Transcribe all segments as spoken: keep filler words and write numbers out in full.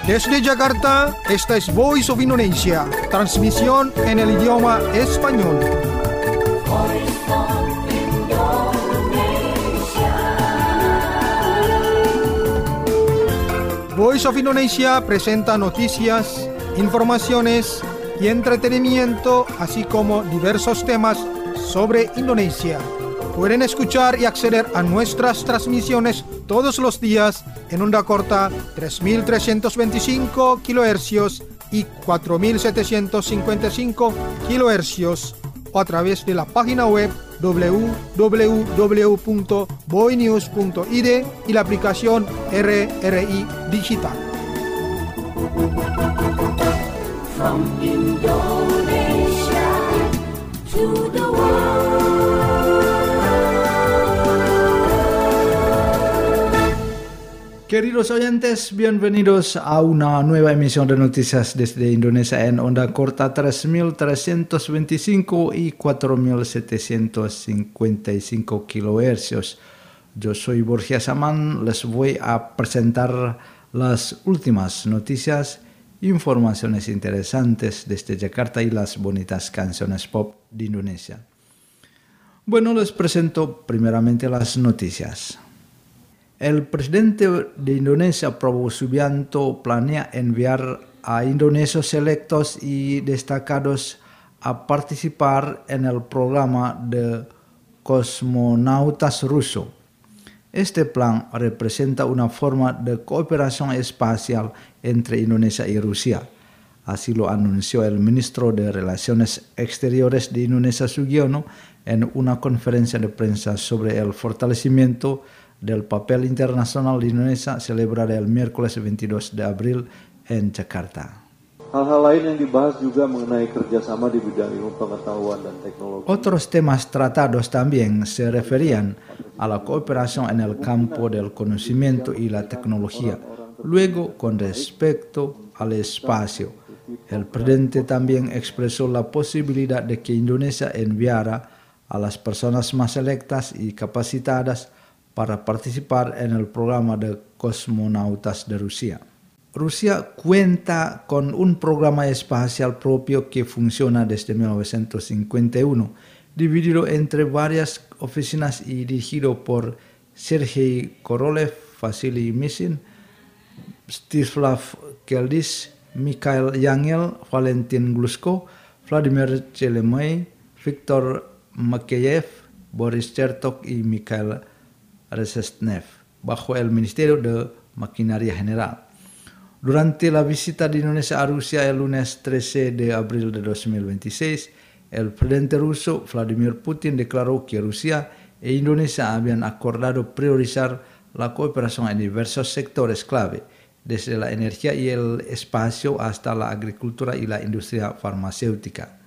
Desde Jakarta, esta es Voice of Indonesia, transmisión en el idioma español. Voice of Indonesia. Voice of Indonesia presenta noticias, informaciones y entretenimiento, así como diversos temas sobre Indonesia. Pueden escuchar y acceder a nuestras transmisiones todos los días en onda corta tres mil trescientos veinticinco kilohercios y cuatro mil setecientos cincuenta y cinco kilohercios o a través de la página web doble u doble u doble u punto boinews punto i d y la aplicación R R I Digital. From Indonesia to the world. Queridos oyentes, bienvenidos a una nueva emisión de noticias desde Indonesia en onda corta tres mil trescientos veinticinco y cuatro mil setecientos cincuenta y cinco kilohercios. Yo soy Borja Saman, les voy a presentar las últimas noticias, informaciones interesantes desde Jakarta y las bonitas canciones pop de Indonesia. Bueno, les presento primeramente las noticias. El presidente de Indonesia, Prabowo Subianto, planea enviar a indonesios selectos y destacados a participar en el programa de cosmonautas ruso. Este plan representa una forma de cooperación espacial entre Indonesia y Rusia. Así lo anunció el ministro de Relaciones Exteriores de Indonesia, Sugiono, en una conferencia de prensa sobre el fortalecimiento del papel internacional de Indonesia celebrada el miércoles veintidós de abril en Jakarta. Hal-hal lain yang dibahas juga mengenai kerjasama di bidang ilmu pengetahuan dan teknologi. Otros temas tratados también se referían a la cooperación en el campo del conocimiento y la tecnología. Luego, con respecto al espacio, el presidente también expresó la posibilidad de que Indonesia enviara a las personas más selectas y capacitadas para participar en el programa de cosmonautas de Rusia. Rusia cuenta con un programa espacial propio que funciona desde mil novecientos cincuenta y uno, dividido entre varias oficinas y dirigido por Sergei Korolev, Vasily Mishin, Stislav Keldis, Mikhail Yangel, Valentin Glushko, Vladimir Chelemey, Viktor Makeyev, Boris Chertok y Mikhail Rezhnev, bajo el Ministerio de Maquinaria General. Durante la visita de Indonesia a Rusia el lunes trece de abril de dos mil veintiséis, el presidente ruso Vladimir Putin declaró que Rusia e Indonesia habían acordado priorizar la cooperación en diversos sectores clave, desde la energía y el espacio hasta la agricultura y la industria farmacéutica.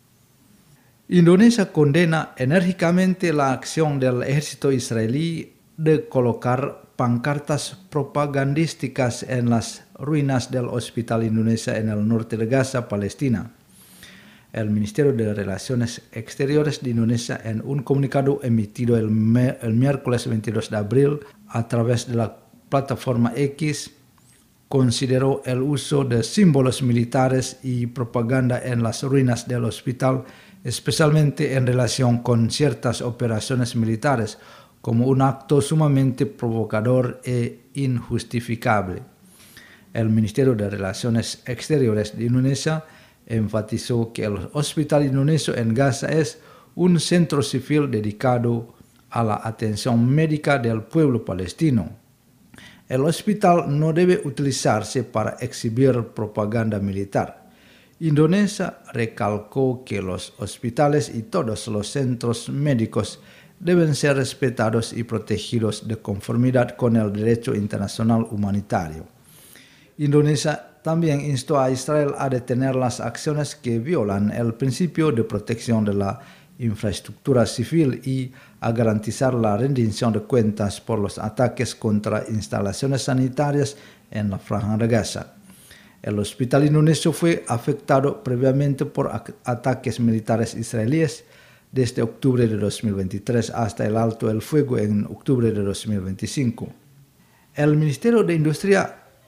Indonesia condena enérgicamente la acción del ejército israelí de colocar pancartas propagandísticas en las ruinas del Hospital Indonesia en el norte de Gaza, Palestina. El Ministerio de Relaciones Exteriores de Indonesia, en un comunicado emitido el, el miércoles veintidós de abril a través de la plataforma X, consideró el uso de símbolos militares y propaganda en las ruinas del hospital, especialmente en relación con ciertas operaciones militares, como un acto sumamente provocador e injustificable. El Ministerio de Relaciones Exteriores de Indonesia enfatizó que el Hospital Indonesio en Gaza es un centro civil dedicado a la atención médica del pueblo palestino. El hospital no debe utilizarse para exhibir propaganda militar. Indonesia recalcó que los hospitales y todos los centros médicos deben ser respetados y protegidos de conformidad con el derecho internacional humanitario. Indonesia también instó a Israel a detener las acciones que violan el principio de protección de la infraestructura civil y a garantizar la rendición de cuentas por los ataques contra instalaciones sanitarias en la Franja de Gaza. El hospital indonesio fue afectado previamente por ataques militares israelíes desde octubre de dos mil veintitrés hasta el alto el fuego en octubre de dos mil veinticinco. El Ministerio de Industria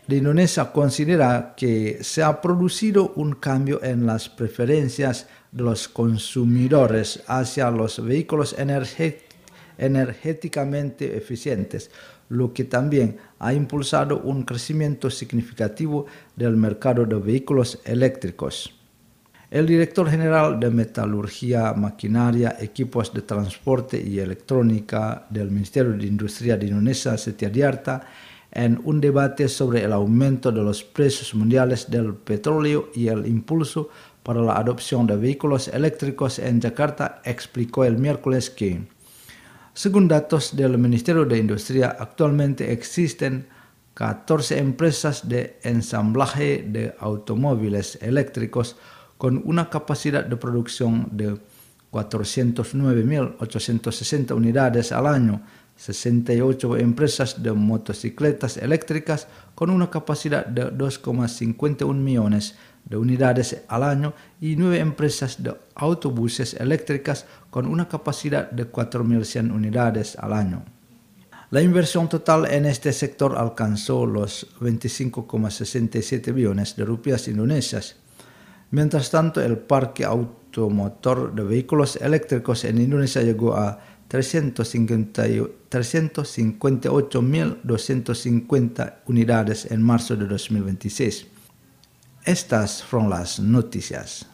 de Indonesia considera que se ha producido un cambio en las preferencias de los consumidores hacia los vehículos energéticos energéticamente eficientes, lo que también ha impulsado un crecimiento significativo del mercado de vehículos eléctricos. El director general de Metalurgia, Maquinaria, Equipos de Transporte y Electrónica del Ministerio de Industria de Indonesia, Setiadiarta, en un debate sobre el aumento de los precios mundiales del petróleo y el impulso para la adopción de vehículos eléctricos en Jakarta, explicó el miércoles que, según datos del Ministerio de Industria, actualmente existen catorce empresas de ensamblaje de automóviles eléctricos con una capacidad de producción de cuatrocientas nueve mil ochocientas sesenta unidades al año, sesenta y ocho empresas de motocicletas eléctricas con una capacidad de dos coma cincuenta y uno millones de unidades al año y nueve empresas de autobuses eléctricas con una capacidad de cuatro mil cien unidades al año. La inversión total en este sector alcanzó los veinticinco coma sesenta y siete billones de rupias indonesias. Mientras tanto, el parque automotor de vehículos eléctricos en Indonesia llegó a trescientas cincuenta y ocho mil doscientas cincuenta unidades en marzo de dos mil veintiséis. Estas fueron las noticias.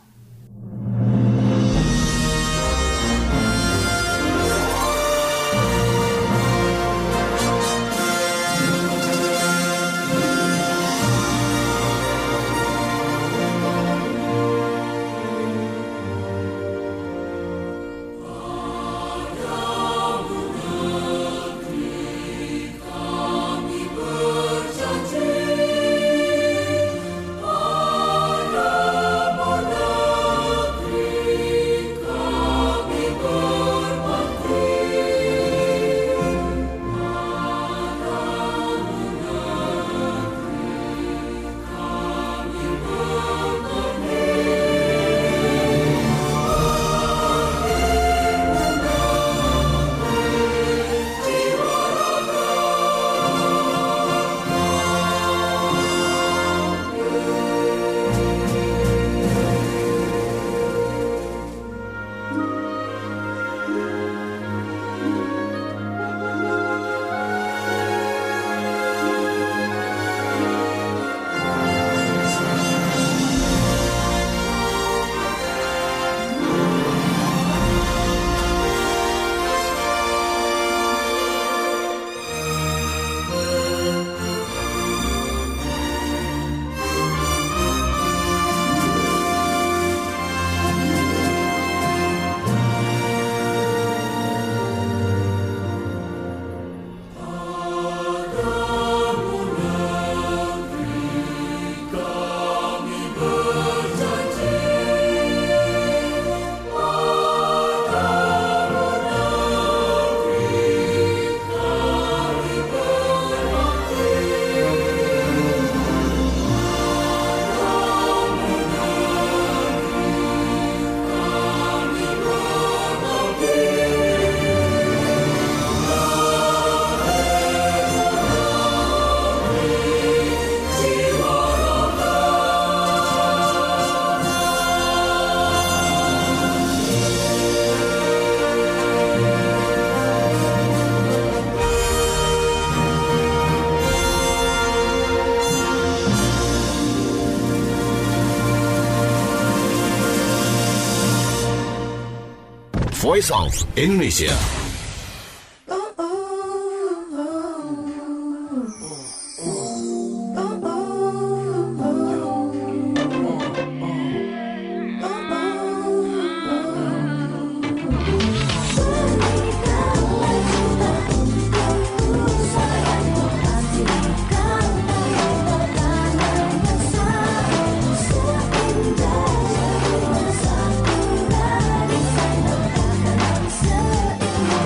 Voice of Indonesia. Indah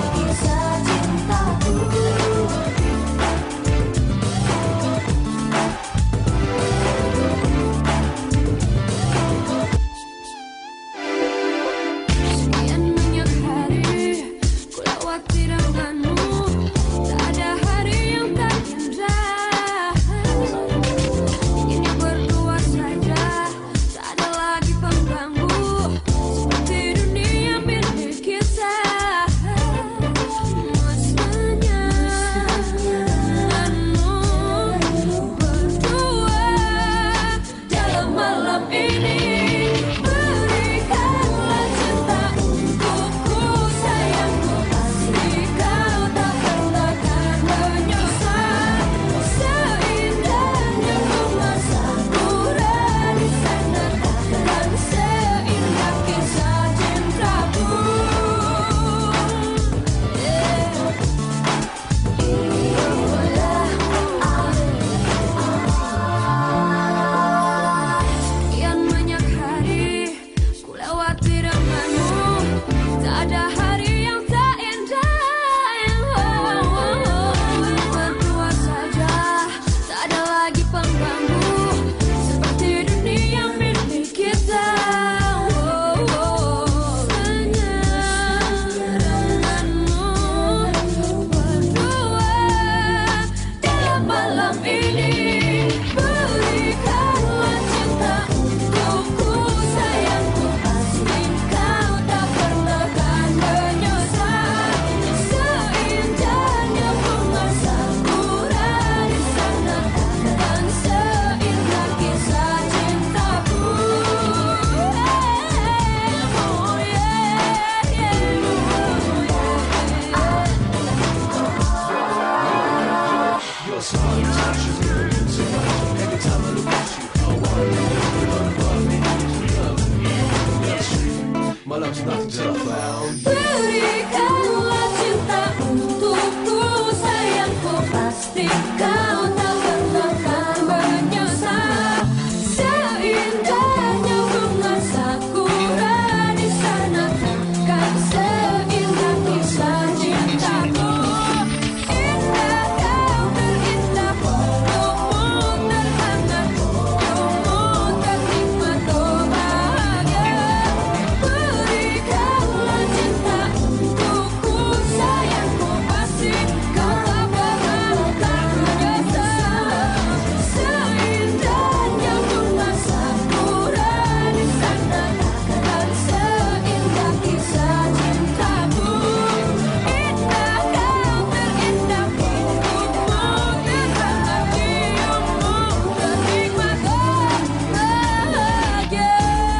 Berikanlah cinta untukku sayangku, pasti kau tak pernah akan menyesal. Seindahnya bunga sakura di sana, takkan seindah kisah cintaku. Indah kau terindah, hidupmu terhangat, hidupmu ternikmat, oh bahagia. Berikanlah cinta untukku sayangku, pasti kau tak pernah akan menyesal. Seindahnya bunga sakura di sana, takkan seindah kisah cintamu. Indah kau terindah, hidupmu terhangat, hidupmu ternikmat, oh bahagia.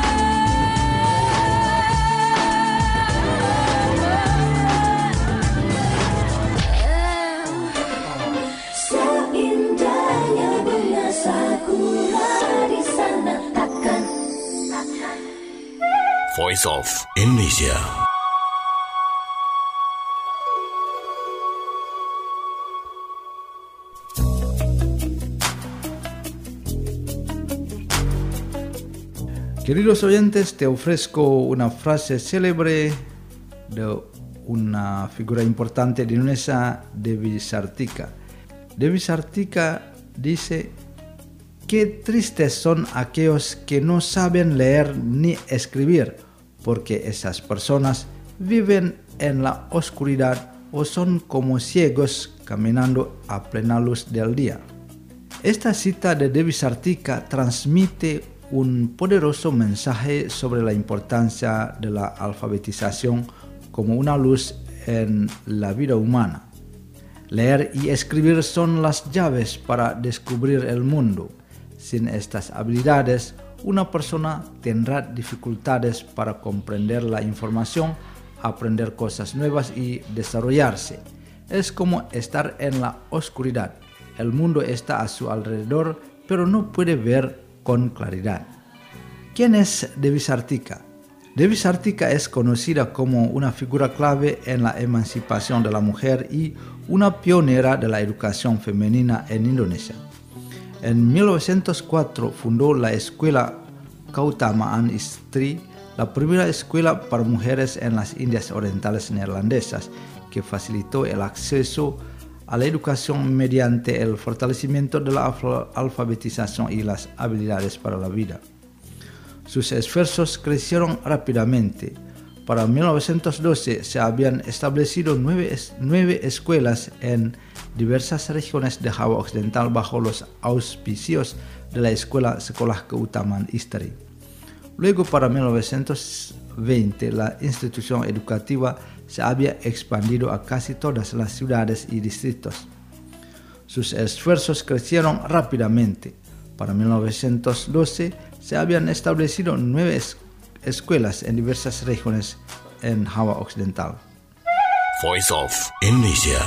Seindahnya bunga sakura di sana, takkan Voice of Indonesia. Queridos oyentes, te ofrezco una frase célebre de una figura importante de Indonesia, Dewi Sartika. Dewi Sartika dice: qué tristes son aquellos que no saben leer ni escribir, porque esas personas viven en la oscuridad o son como ciegos caminando a plena luz del día. Esta cita de Dewi Sartika transmite un poderoso mensaje sobre la importancia de la alfabetización como una luz en la vida humana. Leer y escribir son las llaves para descubrir el mundo. Sin estas habilidades, una persona tendrá dificultades para comprender la información, aprender cosas nuevas y desarrollarse. Es como estar en la oscuridad. El mundo está a su alrededor, pero no puede ver con claridad. ¿Quién es Dewi Sartika? Dewi Sartika es conocida como una figura clave en la emancipación de la mujer y una pionera de la educación femenina en Indonesia. En mil novecientos cuatro fundó la Escuela Keutamaan Istri, la primera escuela para mujeres en las Indias Orientales neerlandesas, que facilitó el acceso a la educación mediante el fortalecimiento de la alfabetización y las habilidades para la vida. Sus esfuerzos crecieron rápidamente. Para mil novecientos doce se habían establecido nueve, nueve escuelas en diversas regiones de Java Occidental bajo los auspicios de la Escuela Sekolah Keutamaan Istri. Luego, para mil novecientos veinte, la institución educativa se había expandido a casi todas las ciudades y distritos. Sus esfuerzos crecieron rápidamente. Para mil novecientos doce se habían establecido nueve es- escuelas en diversas regiones en Java Occidental. Voice of Indonesia.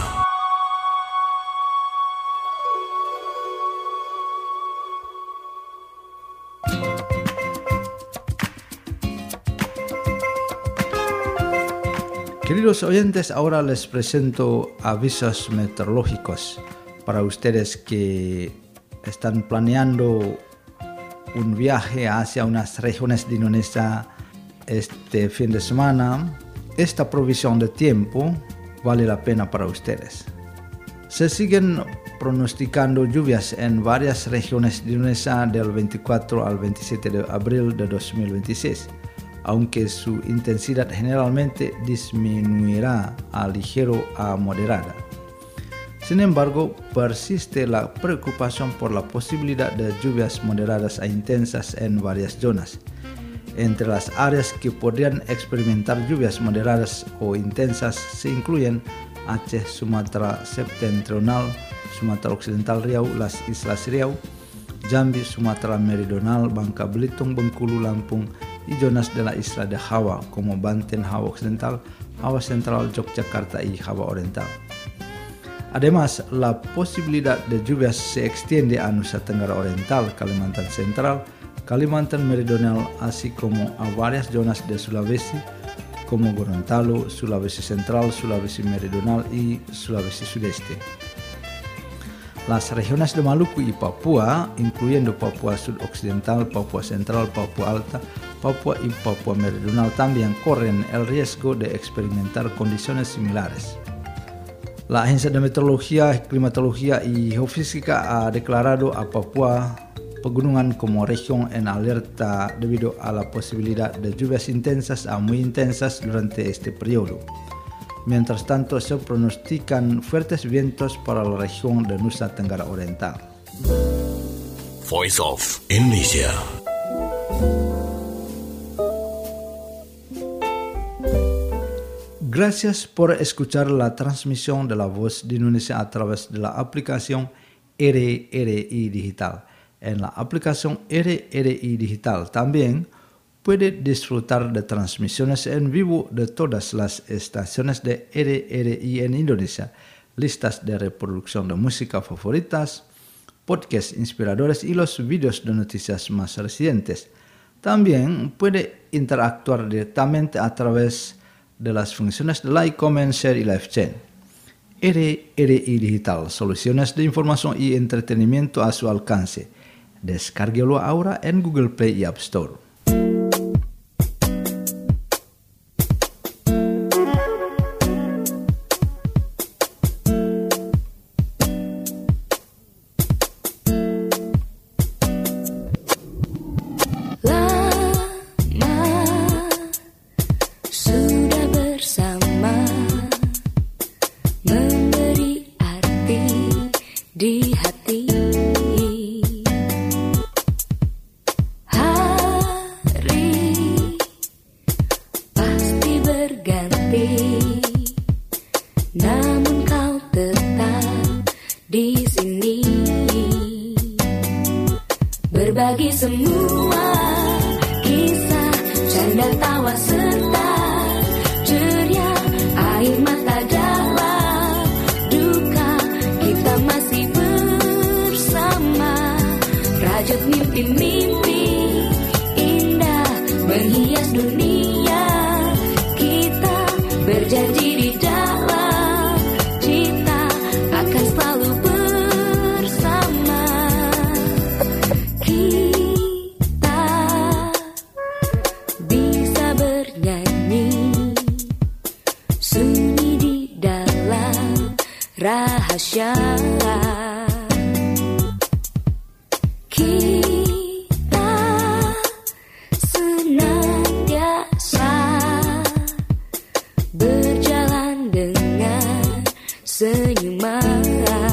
Queridos oyentes, ahora les presento avisos meteorológicos para ustedes que están planeando un viaje hacia unas regiones de Indonesia este fin de semana. Esta provisión de tiempo vale la pena para ustedes. Se siguen pronosticando lluvias en varias regiones de Indonesia del veinticuatro al veintisiete de abril de dos mil veintiséis, aunque su intensidad generalmente disminuirá a ligero a moderada. Sin embargo, persiste la preocupación por la posibilidad de lluvias moderadas a intensas en varias zonas. Entre las áreas que podrían experimentar lluvias moderadas o intensas se incluyen Aceh, Sumatera Septentrional, Sumatera Occidental Riau, las Islas Riau, Jambi, Sumatera Meridional, Bangka Belitung, Bengkulu, Lampung y zonas de la isla de Java como Banten, Java Occidental, Java Central, Yogyakarta y Java Oriental. Además, la posibilidad de lluvias se extiende a Nusa Tenggara Oriental, Kalimantan Central, Kalimantan Meridional, así como a varias zonas de Sulawesi, como Gorontalo, Sulawesi Central, Sulawesi Meridional y Sulawesi Sudeste. Las regiones de Maluku y Papua, incluyendo Papua Sudoccidental, Papua Central, Papua Alta, Papua y Papua Meridional, también corren el riesgo de experimentar condiciones similares. La Agencia de Meteorología, Climatología y Geofísica ha declarado a Papua Pegunungan como región en alerta debido a la posibilidad de lluvias intensas a muy intensas durante este periodo. Mientras tanto, se pronostican fuertes vientos para la región de Nusa Tenggara Oriental. Voice of Indonesia. Gracias por escuchar la transmisión de la Voz de Indonesia a través de la aplicación R R I Digital. En la aplicación R R I Digital también puede disfrutar de transmisiones en vivo de todas las estaciones de R R I en Indonesia, listas de reproducción de música favoritas, podcasts inspiradores y los vídeos de noticias más recientes. También puede interactuar directamente a través de las funciones de like, comment, share y live chat. R R I Digital, soluciones de información y entretenimiento a su alcance. Descárguelo ahora en Google Play y App Store. Berbagi semua kisah, canda tawa serta ceria, air mata dalam duka, kita masih bersama. Rajut mimpi-mimpi indah menghias dunia, kita berjanji di dalam cinta akan selalu bersama. Kita bisa bernyanyi sunyi di dalam rahasia. Kita senantiasa berjalan dengan senyuman,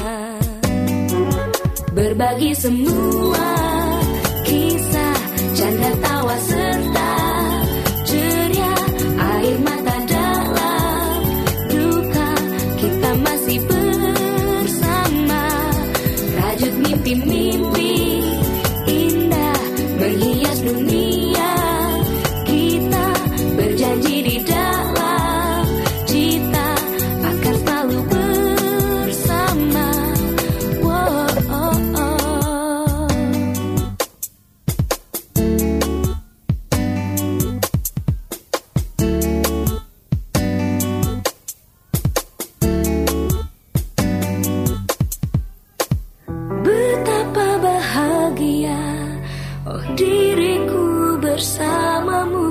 berbagi semua kisah, canda tawa serta ceria, air mata dalam duka, kita masih bersama. Rajut mimpi-mimpi indah menghias dunia, kita berjanji di dalam cinta akan selalu bersama. Wow, oh, oh. Betapa bahagia, oh diriku bersamamu,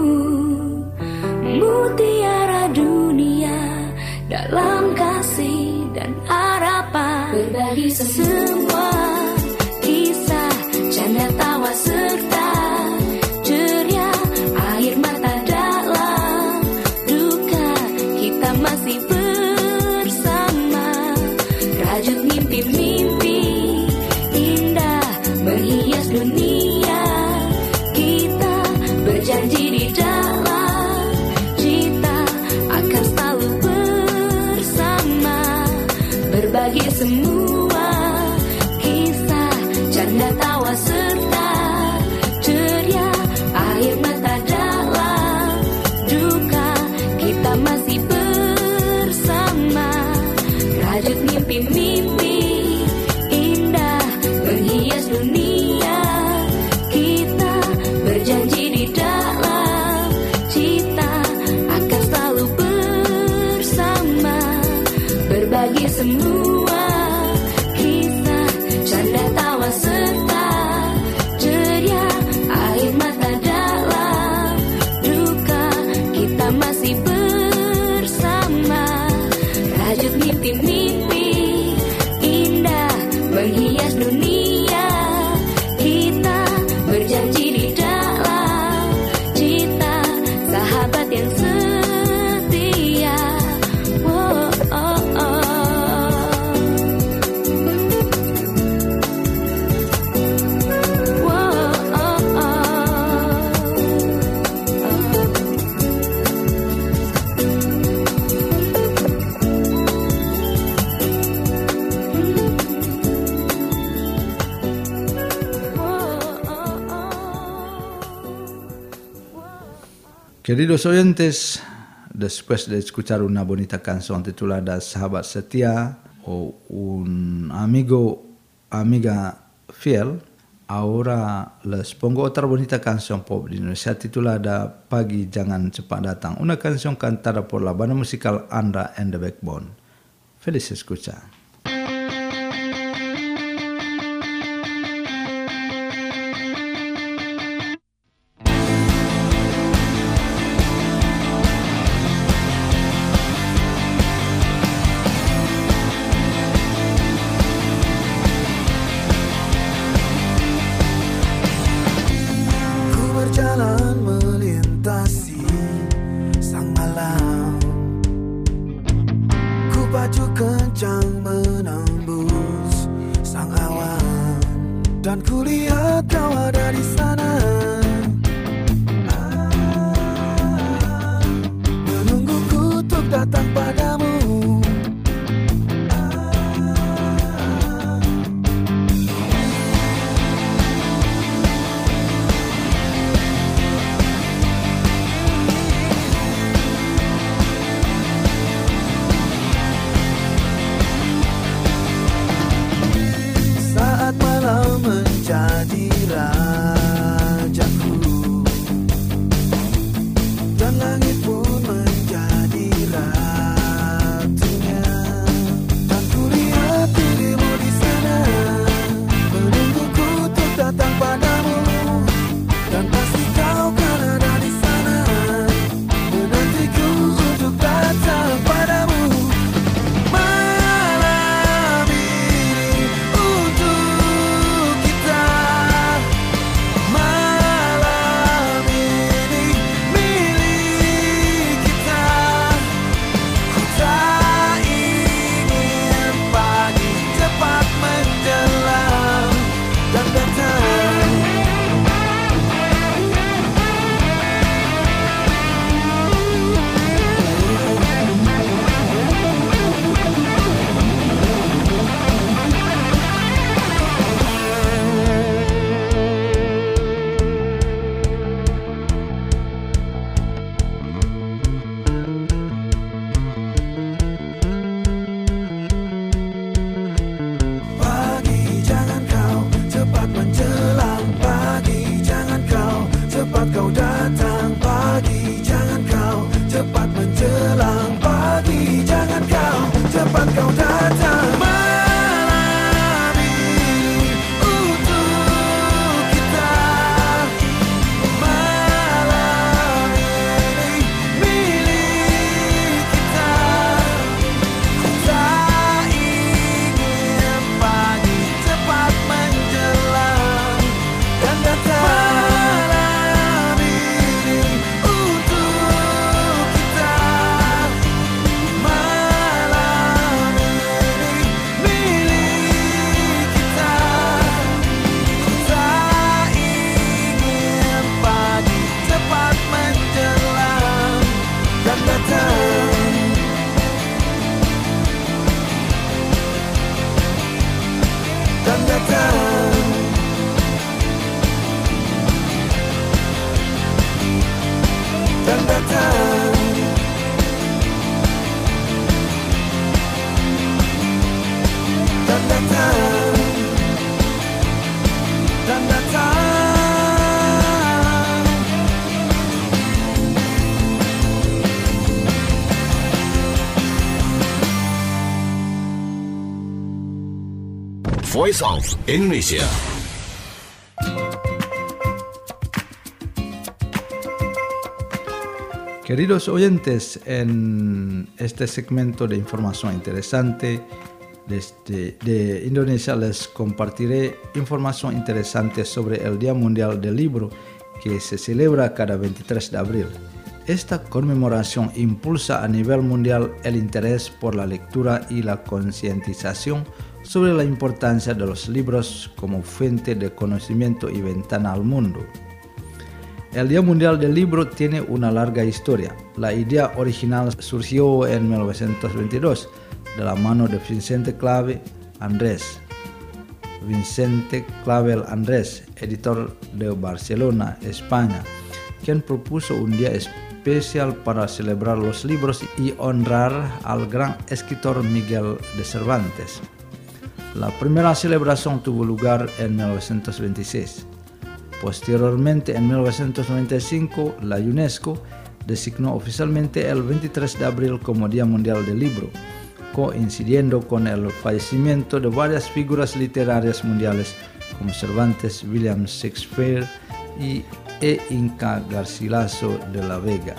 mutiara dunia dalam kasih dan harapan. Berbagi semua kisah, canda tawa serta ceria, air mata dalam duka, kita masih bersama. Rajut mimpi-mimpi indah menghias dunia, kita berjanji di dalam cinta akan selalu bersama. Berbagi semua kisah, canda tawa serta ceria, air mata dalam duka, kita masih bersama. Rajut mimpi-mimpi indah menghias dunia, kita berjanji di dalam cinta akan selalu berbagi semua kisah, canda tawa serta ceria, air mata dalam duka, kita masih bersama. Rajut mimpi-mimpi indah menghias dunia, kita berjanji di dalam cita, sahabat yang setia. Oh, oh, oh. Oh, oh, oh. Queridos oyentes, después de escuchar una bonita canción titulada Sahabat Setia o un amigo, amiga fiel, ahora les pongo otra bonita canción pop de Indonesia titulada Pagi Jangan Cepat Datang, una canción cantada por la banda musical Andra and the Backbone. Feliz escucha. Berjalan melintasi sang malam, ku pacu kencang menembus sang awan, dan ku lihat kau ada di sana, menungguku untuk datang padamu. Menjadi rajaku, dan langit pun menjadi raja. Voice of Indonesia. Queridos oyentes, en este segmento de información interesante desde de Indonesia les compartiré información interesante sobre el Día Mundial del Libro que se celebra cada veintitrés de abril. Esta conmemoración impulsa a nivel mundial el interés por la lectura y la concientización sobre la importancia de los libros como fuente de conocimiento y ventana al mundo. El Día Mundial del Libro tiene una larga historia. La idea original surgió en mil novecientos veintidós de la mano de Vicente Clavel Andrés. Vicente Clavel Andrés, editor de Barcelona, España, quien propuso un día especial para celebrar los libros y honrar al gran escritor Miguel de Cervantes. La primera celebración tuvo lugar en mil novecientos veintiséis. Posteriormente, en mil novecientos noventa y cinco, la UNESCO designó oficialmente el veintitrés de abril como Día Mundial del Libro, coincidiendo con el fallecimiento de varias figuras literarias mundiales como Cervantes, William Shakespeare y e Inca Garcilaso de la Vega.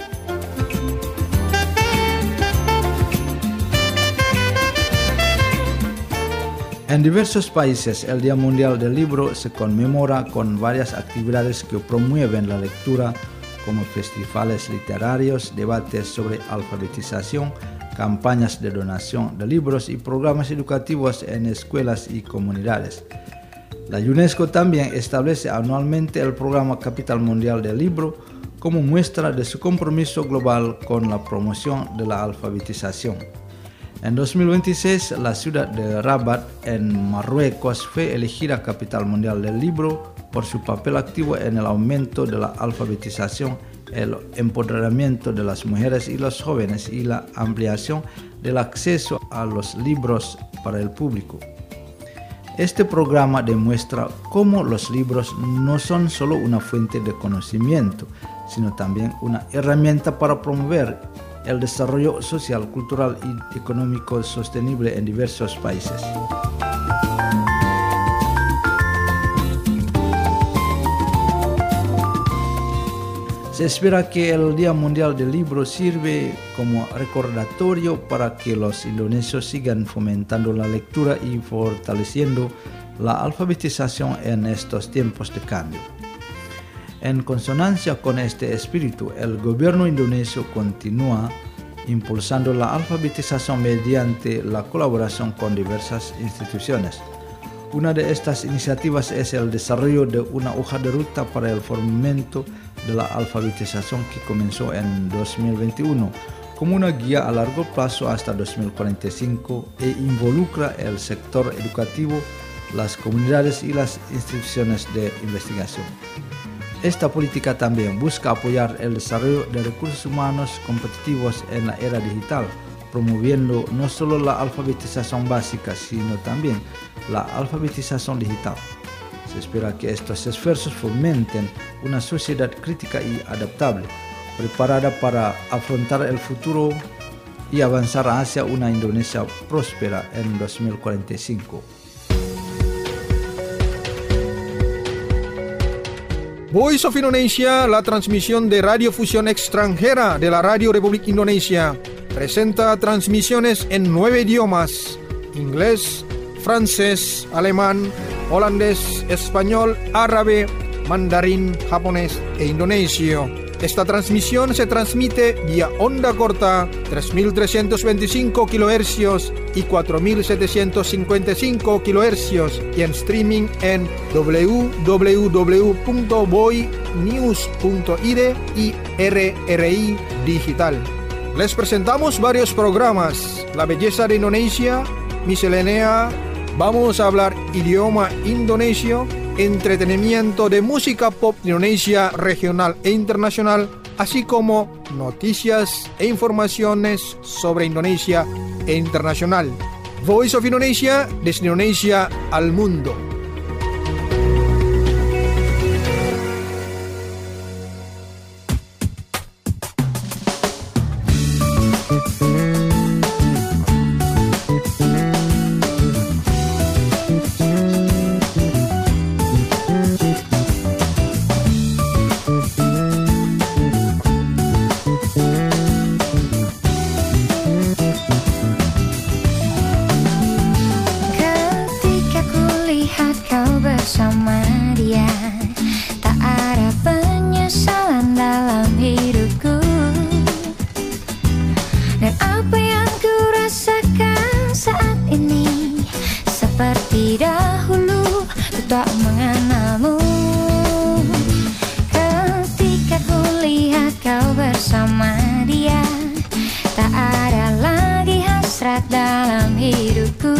En diversos países, el Día Mundial del Libro se conmemora con varias actividades que promueven la lectura, como festivales literarios, debates sobre alfabetización, campañas de donación de libros y programas educativos en escuelas y comunidades. La UNESCO también establece anualmente el programa Capital Mundial del Libro como muestra de su compromiso global con la promoción de la alfabetización. En dos mil veintiséis, la ciudad de Rabat, en Marruecos, fue elegida Capital Mundial del Libro por su papel activo en el aumento de la alfabetización, el empoderamiento de las mujeres y los jóvenes y la ampliación del acceso a los libros para el público. Este programa demuestra cómo los libros no son solo una fuente de conocimiento, sino también una herramienta para promover el desarrollo social, cultural y económico sostenible en diversos países. Se espera que el Día Mundial del Libro sirve como recordatorio para que los indonesios sigan fomentando la lectura y fortaleciendo la alfabetización en estos tiempos de cambio. En consonancia con este espíritu, el gobierno indonesio continúa impulsando la alfabetización mediante la colaboración con diversas instituciones. Una de estas iniciativas es el desarrollo de una hoja de ruta para el fomento de la alfabetización que comenzó en dos mil veintiuno como una guía a largo plazo hasta dos mil cuarenta y cinco e involucra el sector educativo, las comunidades y las instituciones de investigación. Esta política también busca apoyar el desarrollo de recursos humanos competitivos en la era digital, promoviendo no solo la alfabetización básica, sino también la alfabetización digital. Se espera que estos esfuerzos fomenten una sociedad crítica y adaptable, preparada para afrontar el futuro y avanzar hacia una Indonesia próspera en dos mil cuarenta y cinco. Voice of Indonesia, la transmisión de radiofusión extranjera de la Radio Republik Indonesia, presenta transmisiones en nueve idiomas: inglés, francés, alemán, holandés, español, árabe, mandarín, japonés e indonesio. Esta transmisión se transmite vía onda corta tres mil trescientos veinticinco kilohercios y cuatro mil setecientos cincuenta y cinco kilohercios y en streaming en w w w punto boy news punto i d y R R I Digital. Les presentamos varios programas: La Belleza de Indonesia, Miscelánea, vamos a hablar idioma indonesio, entretenimiento de música pop de Indonesia regional e internacional, así como noticias e informaciones sobre Indonesia e internacional. Voice of Indonesia, desde Indonesia al mundo. Dan apa yang ku rasakan saat ini, seperti dahulu ku tak mengenalmu. Ketika ku lihat kau bersama dia, tak ada lagi hasrat dalam hidupku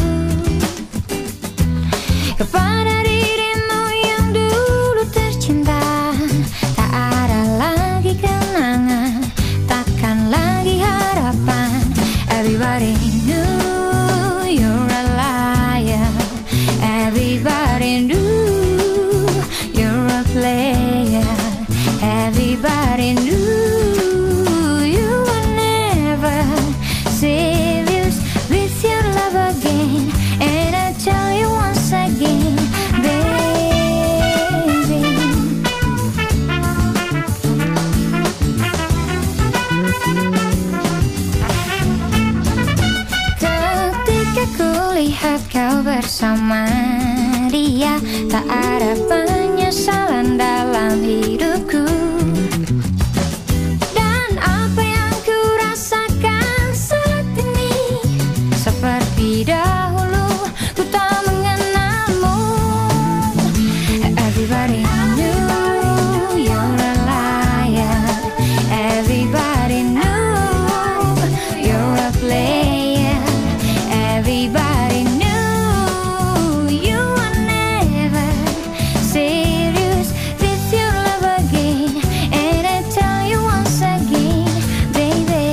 kepada dirimu yang dulu tercinta. Tak ada lagi kenangan, takkan lagi harapan. Everybody knew you're a liar. Everybody knew you're a player. Everybody knew you were never serious with your love again. And I tell you once again, baby, ketika ku lihat kau bersama dia, tak ada penyesalan dalam hidupku. Dan apa yang ku rasakan saat ini, seperti dahulu ku tak mengenalmu. Everybody knew you're a liar. Everybody knew you're a player. Everybody knew you were never serious with your love again. And I tell you once again, baby,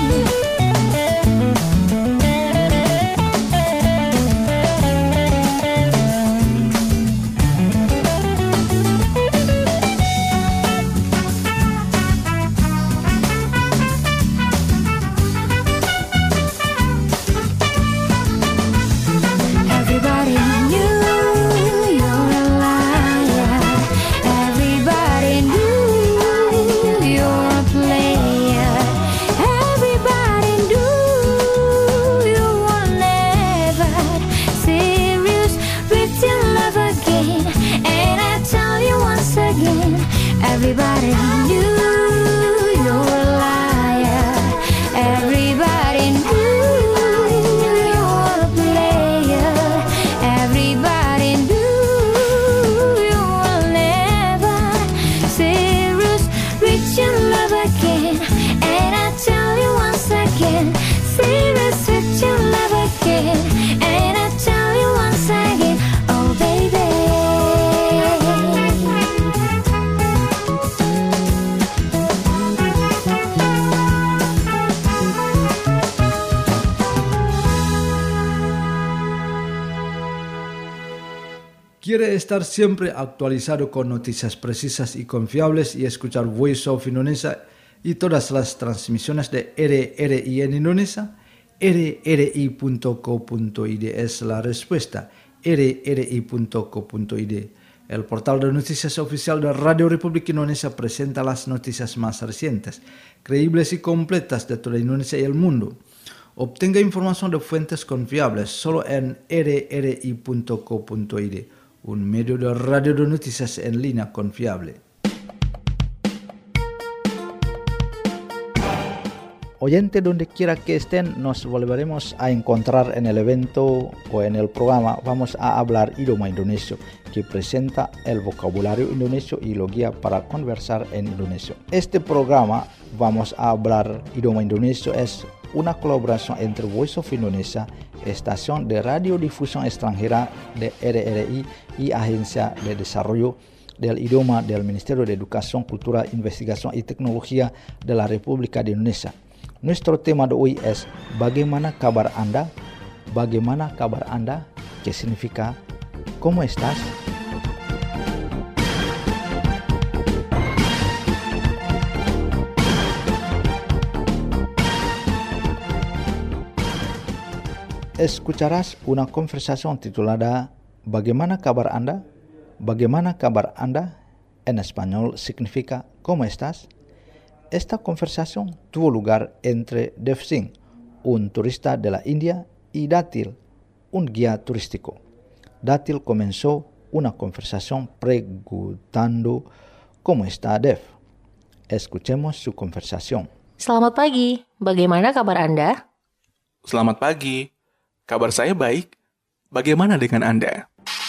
everybody knew you're a liar. Everybody knew you're a player. Everybody knew you were never serious with your love again. And I tell you once again, everybody knew you're a liar. Everybody knew you were a player. Everybody knew you were never serious with your love again. And I tell you once again, serious with your love again. And I tell you once again, oh baby. ¿Quiere estar siempre actualizado con noticias precisas y confiables y escuchar Voice of Indonesia y todas las transmisiones de R R I en Indonesia? R R I punto co punto I D es la respuesta. R R I punto co punto I D. El portal de noticias oficial de Radio República Indonesia presenta las noticias más recientes, creíbles y completas de toda Indonesia y el mundo. Obtenga información de fuentes confiables solo en R R I punto co punto I D, un medio de radio de noticias en línea confiable. Oyente, donde quiera que estén, nos volveremos a encontrar en el evento o en el programa Vamos a hablar idioma indonesio, que presenta el vocabulario indonesio y lo guía para conversar en indonesio. Este programa Vamos a hablar idioma indonesio es una colaboración entre Voice of Indonesia, estación de radiodifusión extranjera de R R I y Agencia de Desarrollo del Idioma del Ministerio de Educación, Cultura, Investigación y Tecnología de la República de Indonesia. Nuestro tema de hoy es ¿Bagaimana kabar Anda? ¿Bagaimana kabar Anda? ¿Qué significa? ¿Cómo estás? Escucharás una conversación titulada ¿Bagaimana kabar Anda? ¿Bagaimana kabar Anda? En español significa ¿Cómo estás? Esta conversación tuvo lugar entre Dev Singh, un turista de la India, y Datil, un guía turístico. Datil comenzó una conversación preguntando ¿Cómo está Dev? Escuchemos su conversación. Selamat pagi, bagaimana kabar Anda? Selamat pagi, kabar saya baik. Bagaimana dengan Anda?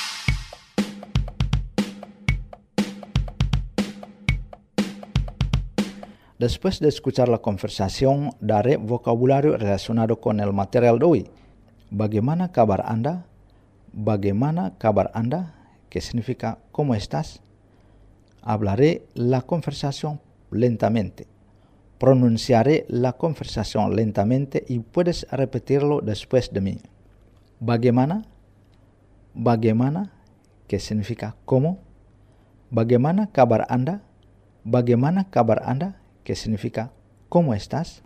Después de escuchar la conversación, daré vocabulario relacionado con el material de hoy. ¿Bagaimana kabar Anda? ¿Bagaimana kabar Anda? ¿Qué significa ¿cómo estás? Hablaré la conversación lentamente. Pronunciaré la conversación lentamente y puedes repetirlo después de mí. ¿Bagaimana? ¿Bagaimana? ¿Qué significa ¿cómo? ¿Bagaimana kabar Anda? ¿Bagaimana kabar Anda? ¿Qué significa ¿cómo estás?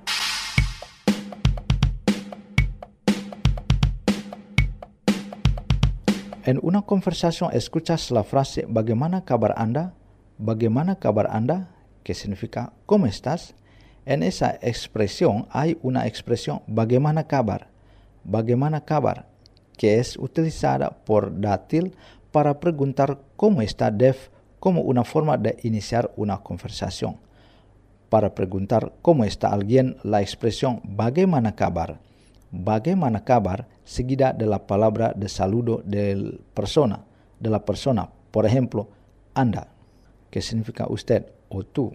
En una conversación escuchas la frase ¿bagaimana kabar Anda? ¿Bagaimana kabar Anda? ¿Qué significa ¿cómo estás? En esa expresión hay una expresión ¿bagaimana kabar? ¿Bagaimana kabar? Que es utilizada por dátil para preguntar cómo está Dev como una forma de iniciar una conversación. Para preguntar cómo está alguien, la expresión bagaimana kabar, bagaimana kabar, seguida de la palabra de saludo de persona, de la persona, por ejemplo, Anda, que significa usted o tú.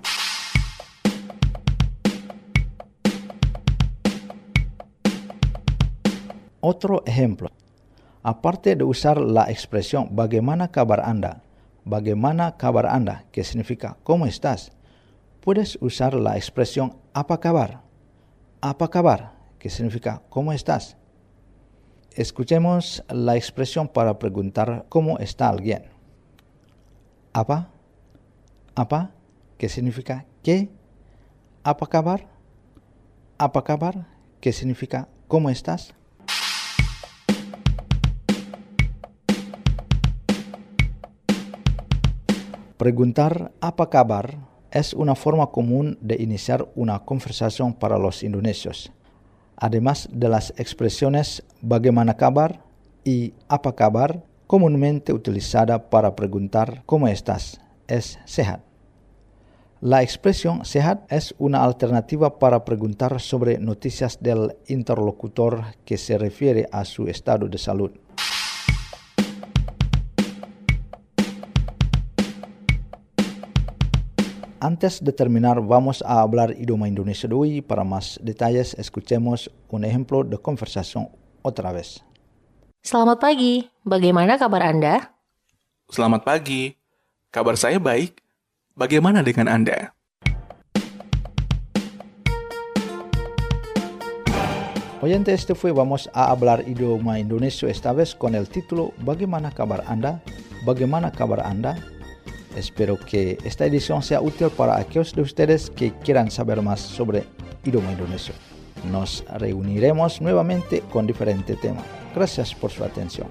Otro ejemplo. Aparte de usar la expresión bagaimana kabar Anda, bagaimana kabar Anda, que significa ¿cómo estás?, puedes usar la expresión apa kabar, apa kabar, que significa ¿cómo estás? Escuchemos la expresión para preguntar cómo está alguien. Apa, apa, que significa ¿qué? Apa kabar, apa kabar, que significa ¿cómo estás? Preguntar apa kabar es una forma común de iniciar una conversación para los indonesios. Además de las expresiones bagaimana kabar y apa kabar, comúnmente utilizada para preguntar ¿cómo estás? Es sehat. La expresión sehat es una alternativa para preguntar sobre noticias del interlocutor que se refiere a su estado de salud. Antes de terminar, vamos a hablar idioma Indonesia de hoy. Para más detalles, escuchemos un ejemplo de conversación otra vez. Selamat pagi, bagaimana kabar Anda? Selamat pagi, kabar saya baik. Bagaimana dengan Anda? Oyente, este fue Vamos a hablar idioma Indonesia, esta vez con el título ¿Bagaimana kabar Anda? ¿Bagaimana kabar Anda? Espero que esta edición sea útil para aquellos de ustedes que quieran saber más sobre idioma indonesio. Nos reuniremos nuevamente con diferente tema. Gracias por su atención.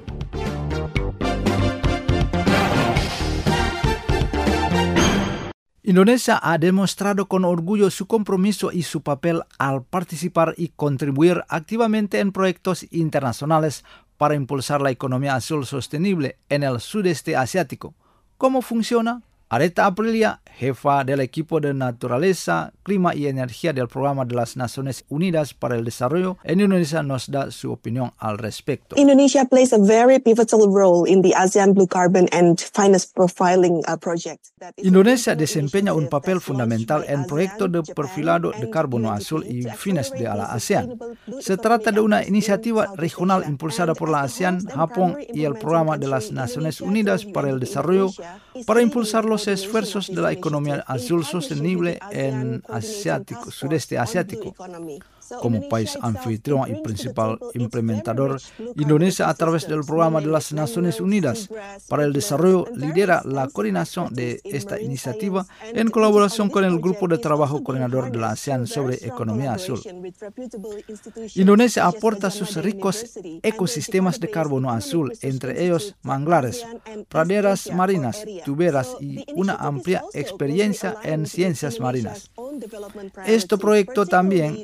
Indonesia ha demostrado con orgullo su compromiso y su papel al participar y contribuir activamente en proyectos internacionales para impulsar la economía azul sostenible en el sudeste asiático. ¿Cómo funciona? Areta Aprilia, jefa del equipo de Naturaleza, Clima y Energía del Programa de las Naciones Unidas para el Desarrollo en Indonesia, nos da su opinión al respecto. Indonesia plays a very pivotal role in the ASEAN Blue Carbon and Finance Profiling uh, Project. Indonesia desempeña un papel fundamental en proyectos de perfilado de carbono azul y fines de la ASEAN. Se trata de una iniciativa regional impulsada por la ASEAN, Japón y el Programa de las Naciones Unidas para el Desarrollo para impulsar los esfuerzos de la economía azul sostenible en asiático, sudeste asiático. Como país anfitrión y principal implementador, Indonesia, a través del Programa de las Naciones Unidas para el Desarrollo, lidera la coordinación de esta iniciativa en colaboración con el Grupo de Trabajo Coordinador de la ASEAN sobre Economía Azul. Indonesia aporta sus ricos ecosistemas de carbono azul, entre ellos manglares, praderas marinas, tuberas y una amplia experiencia en ciencias marinas. Este proyecto también se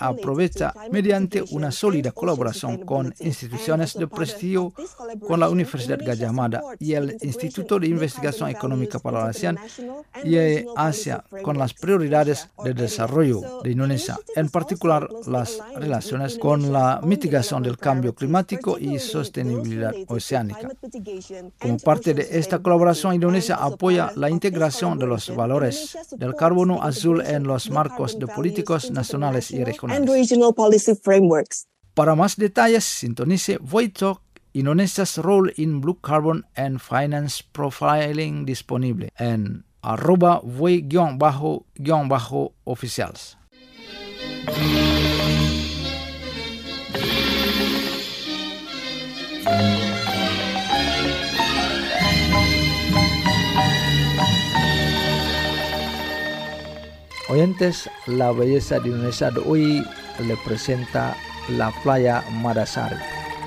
aprovecha mediante una sólida colaboración con instituciones de prestigio, con la Universidad Gadjah Mada y el Instituto de Investigación Económica para la ASEAN y Asia, con las prioridades de desarrollo de Indonesia, en particular las relaciones con la mitigación del cambio climático y sostenibilidad oceánica. Como parte de esta colaboración, Indonesia apoya la integración de los valores del carbono azul en los marcos de políticos nacionales y regionales. Para más detalles, sintonice Voitalk, Indonesia's Role in Blue Carbon and Finance Profiling, disponible en arroba voi-oficials. Oyentes, la belleza de Indonesia de hoy le presenta la playa Madasari.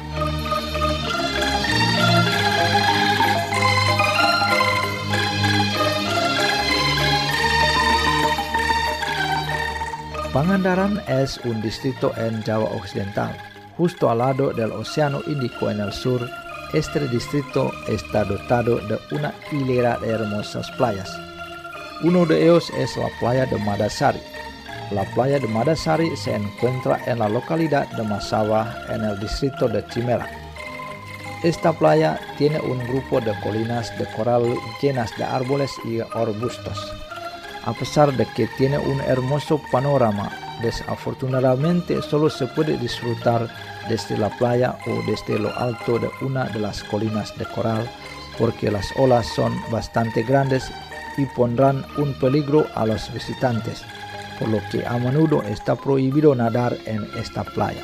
Pangandaran es un distrito en Java Occidental, justo al lado del Océano Índico en el sur. Este distrito está dotado de una hilera de hermosas playas. Uno de ellos es la playa de Madasari. La playa de Madasari se encuentra en la localidad de Massawa, en el distrito de Chimera. Esta playa tiene un grupo de colinas de coral llenas de árboles y arbustos. A pesar de que tiene un hermoso panorama, desafortunadamente solo se puede disfrutar desde la playa o desde lo alto de una de las colinas de coral, porque las olas son bastante grandes y pondrán un peligro a los visitantes, por lo que a menudo está prohibido nadar en esta playa.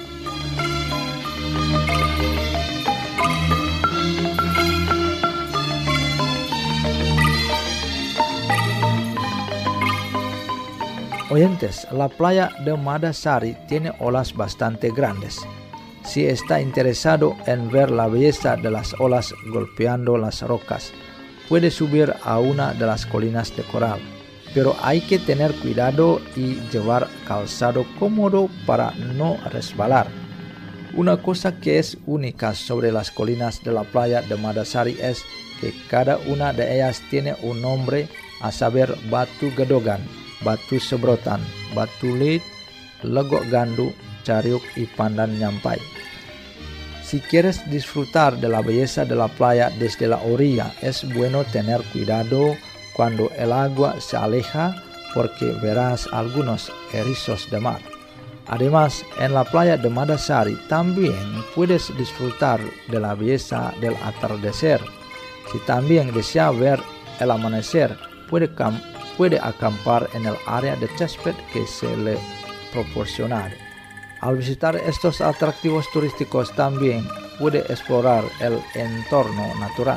Oyentes, la playa de Madasari tiene olas bastante grandes. Si está interesado en ver la belleza de las olas golpeando las rocas, puede subir a una de las colinas de coral, pero hay que tener cuidado y llevar calzado cómodo para no resbalar. Una cosa que es única sobre las colinas de la playa de Madasari es que cada una de ellas tiene un nombre, a saber Batu Gedogan, Batu Sebrotan, Batu Lid, Legok Gandu, Cariuk y Pandan Nyampai. Si quieres disfrutar de la belleza de la playa desde la orilla, es bueno tener cuidado cuando el agua se aleja, porque verás algunos erizos de mar. Además, en la playa de Madasari también puedes disfrutar de la belleza del atardecer. Si también desea ver el amanecer, puede, cam- puede acampar en el área de césped que se le proporcionará. Al visitar estos atractivos turísticos también puede explorar el entorno natural.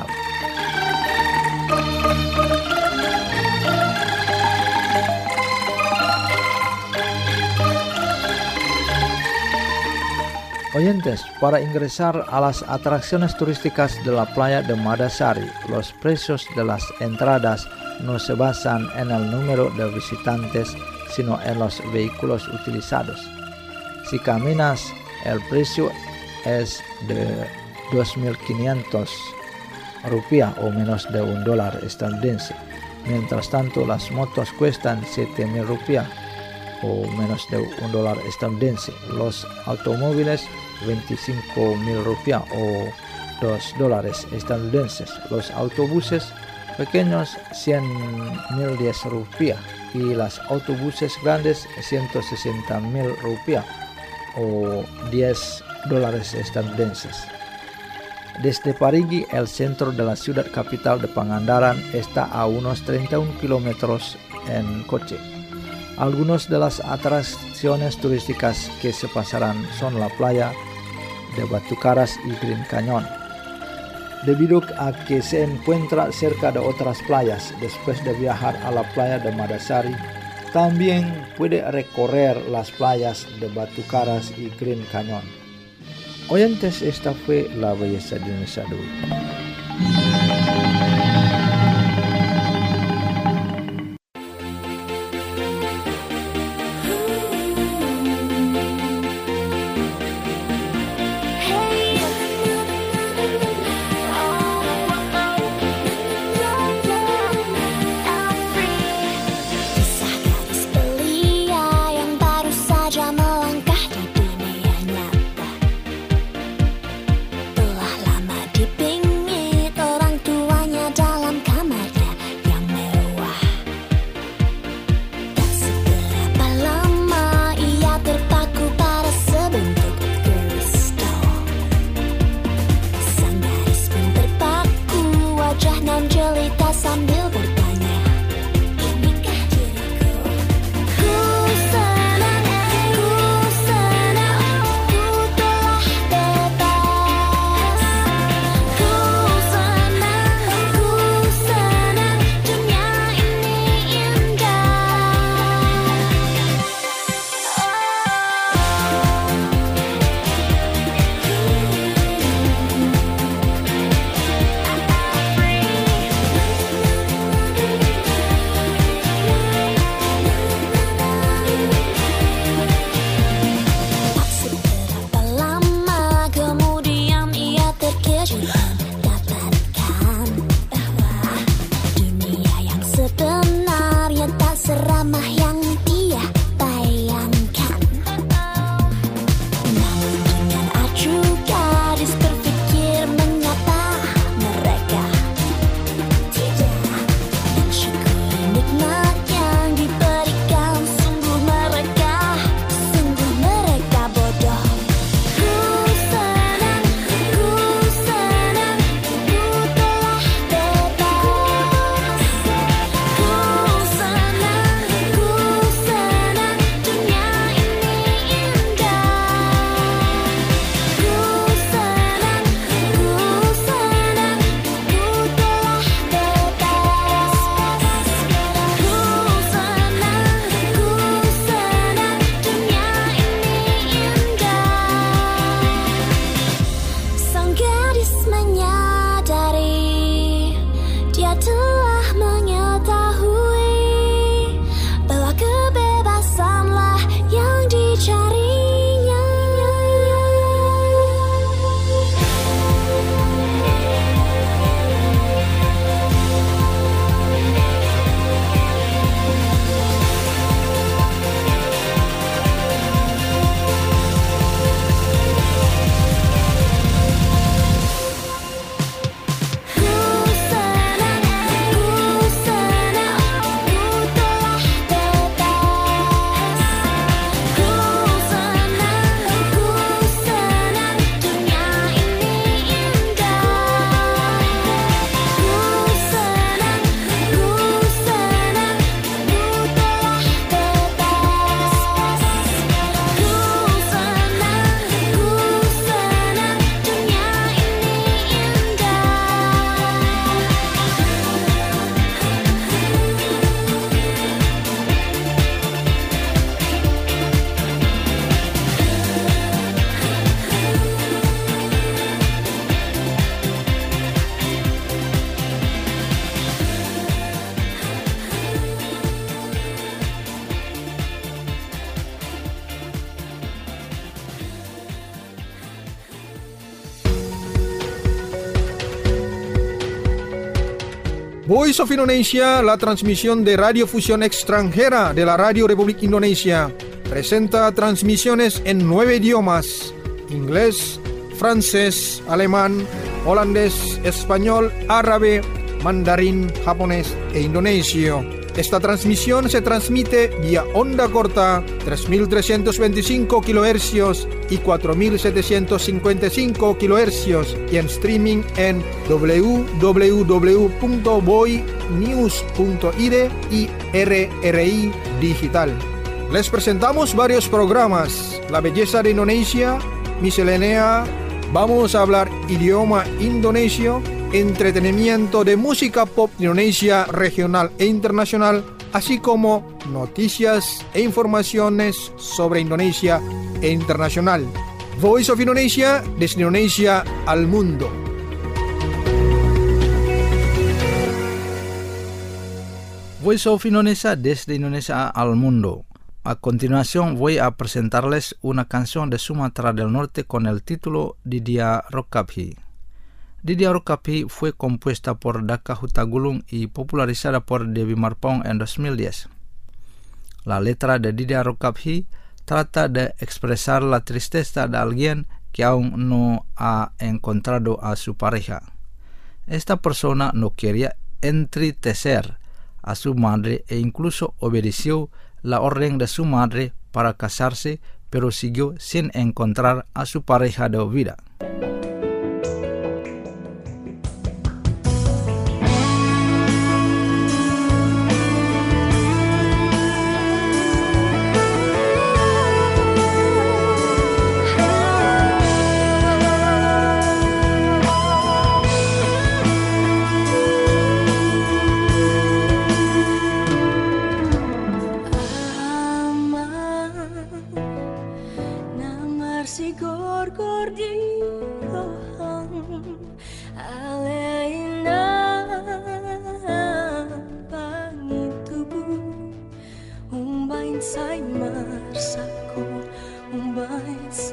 Oyentes, para ingresar a las atracciones turísticas de la playa de Madasari, los precios de las entradas no se basan en el número de visitantes, sino en los vehículos utilizados. Si caminas, el precio es de dos mil quinientos rupiah o menos de un dólar estadounidense. Mientras tanto, las motos cuestan siete mil rupiah o menos de un dólar estadounidense. Los automóviles veinticinco mil rupiah o dos dólares estadounidenses. Los autobuses pequeños cien mil diez rupiah y las autobuses grandes ciento sesenta mil rupiah o diez dólares estadounidenses. Desde Parigi, el centro de la ciudad capital de Pangandaran está a unos treinta y uno kilómetros en coche. Algunas de las atracciones turísticas que se pasarán son la playa de Batu Karas y Green Canyon. Debido a que se encuentra cerca de otras playas, después de viajar a la playa de Madasari, también puede recorrer las playas de Batu Karas y Green Canyon. Oyentes, esta fue la belleza de Indonesia de hoy. Voice of Indonesia, la transmisión de radiofusión extranjera de la Radio Republik Indonesia, presenta transmisiones en nueve idiomas: inglés, francés, alemán, holandés, español, árabe, mandarín, japonés e indonesio. Esta transmisión se transmite vía onda corta tres mil trescientos veinticinco kilohercios y cuatro mil setecientos cincuenta y cinco kilohercios y en streaming en w w w punto boy news punto i d y R R I Digital. Les presentamos varios programas: La Belleza de Indonesia, Miscelánea, Vamos a hablar idioma indonesio, entretenimiento de música pop Indonesia regional e internacional, así como noticias e informaciones sobre Indonesia e internacional. Voice of Indonesia, desde Indonesia al mundo. Voice of Indonesia desde Indonesia al mundo. A continuación voy a presentarles una canción de Sumatra del Norte con el título Didia Rokaphi. Didia Rokaphi fue compuesta por Daka Hutagulung y popularizada por Dewi Marpong en dos mil diez. La letra de Didia Rokaphi trata de expresar la tristeza de alguien que aún no ha encontrado a su pareja. Esta persona no quería entristecer a su madre e incluso obedeció la orden de su madre para casarse, pero siguió sin encontrar a su pareja de vida. Sai marsaku, umbai